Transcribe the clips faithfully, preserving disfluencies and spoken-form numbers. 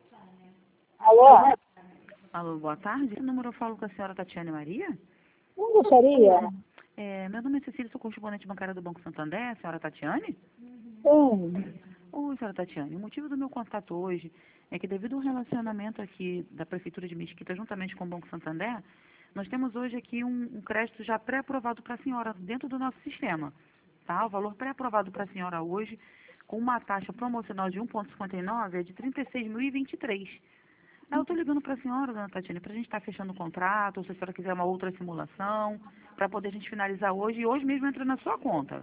Alô? Alô, boa tarde. O número eu falo com a senhora Tatiane Maria? Não gostaria? É, meu nome é Cecília, sou correspondente bancária do Banco Santander. A senhora Tatiane? Sim. Oi, senhora Tatiane. O motivo do meu contato hoje é que, devido ao relacionamento aqui da Prefeitura de Mesquita, juntamente com o Banco Santander, nós temos hoje aqui um, um crédito já pré-aprovado para a senhora dentro do nosso sistema. Tá? O valor pré-aprovado para a senhora hoje, com uma taxa promocional de um vírgula cinquenta e nove, é de trinta e seis mil e vinte e três. Ah, eu estou ligando para a senhora, dona Tatiane, para a gente estar fechando o contrato, ou se a senhora quiser uma outra simulação, para poder a gente finalizar hoje, e hoje mesmo entra na sua conta.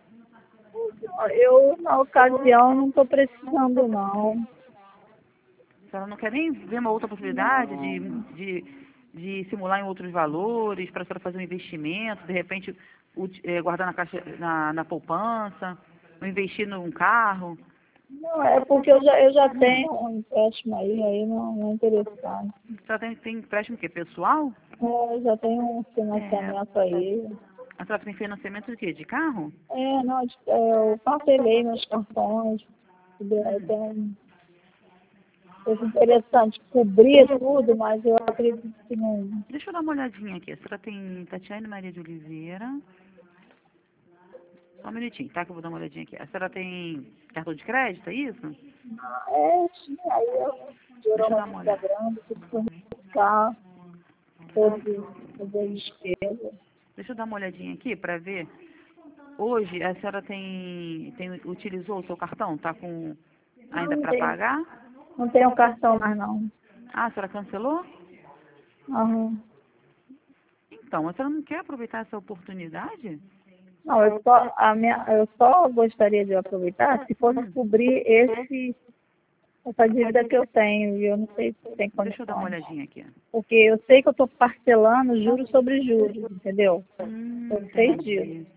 Eu, na ocasião, não estou precisando, não. A senhora não quer nem ver uma outra possibilidade de, de, de simular em outros valores, para a senhora fazer um investimento, de repente ut- eh, guardar na, caixa, na, na poupança, ou investir num carro? Não, é porque eu já, eu já tenho um empréstimo aí, aí não, não é interessante. A senhora tem, tem empréstimo o quê? Pessoal? É, eu já tenho um É, financiamento aí. a senhora tem financiamento de quê? De carro? É, não, de- é, eu parcelei meus cartões. Entendeu? Aí Hum. tem coisa interessante, cobrir tudo, mas eu acredito que não. Deixa eu dar uma olhadinha aqui. A senhora tem Tatiane Maria de Oliveira. Só um minutinho, tá? Que eu vou dar uma olhadinha aqui. A senhora tem cartão de crédito, é isso? É, sim, aí eu Deixa eu geralmente dar uma olhada. programa, tudo por buscar, fazer, fazer despesa. Deixa eu dar uma olhadinha aqui para ver. Hoje a senhora tem, tem utilizou o seu cartão? Tá com Não, ainda não para tenho, pagar? não tenho cartão mais não. Ah, a senhora cancelou? Aham. Então, a senhora não quer aproveitar essa oportunidade? Não, eu só, a minha, eu só gostaria de aproveitar se fosse cobrir esse, essa dívida que eu tenho, e eu não sei se tem Deixa eu dar uma condições. olhadinha aqui. Porque eu sei que eu estou parcelando juros sobre juros, entendeu? Hum, Eu sei disso. entendi.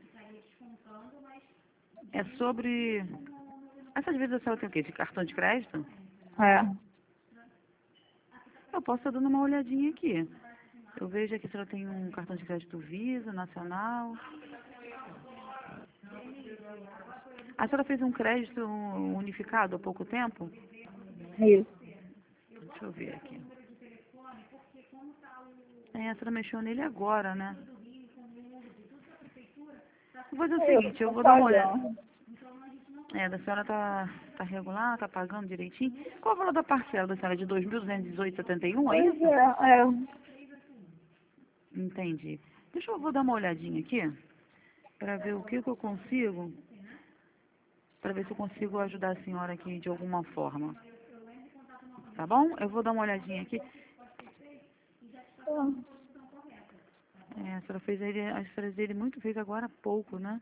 É sobre... Essa dívida a senhora tem o quê? De cartão de crédito? É. Eu posso estar dando uma olhadinha aqui. Eu vejo aqui se ela tem um cartão de crédito Visa, Nacional. A senhora fez um crédito unificado há pouco tempo? Isso. Deixa eu ver aqui. É, a senhora mexeu nele agora, né? Vou fazer o Eu seguinte, eu estou vou dar uma olhada. pagando. É, da senhora tá, tá regular, tá pagando direitinho. Qual é o valor da parcela da senhora? De dois mil duzentos e dezoito vírgula setenta e um, é Pois isso? é, é. Entendi. Deixa eu vou dar uma olhadinha aqui, para ver o que, que eu consigo, para ver se eu consigo ajudar a senhora aqui de alguma forma. Tá bom? Eu vou dar uma olhadinha aqui. É, a senhora fez ele, as férias dele muito, fez agora há pouco, né?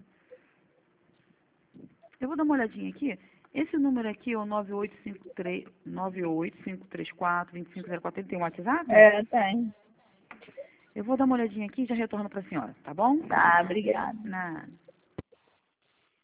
Eu vou dar uma olhadinha aqui. Esse número aqui é o nove oito cinco três, nove oito cinco três quatro, dois cinco zero quatro. Ele tem um WhatsApp? É, tem. Eu vou dar uma olhadinha aqui e já retorno para a senhora, tá bom? Tá, obrigada. Nada.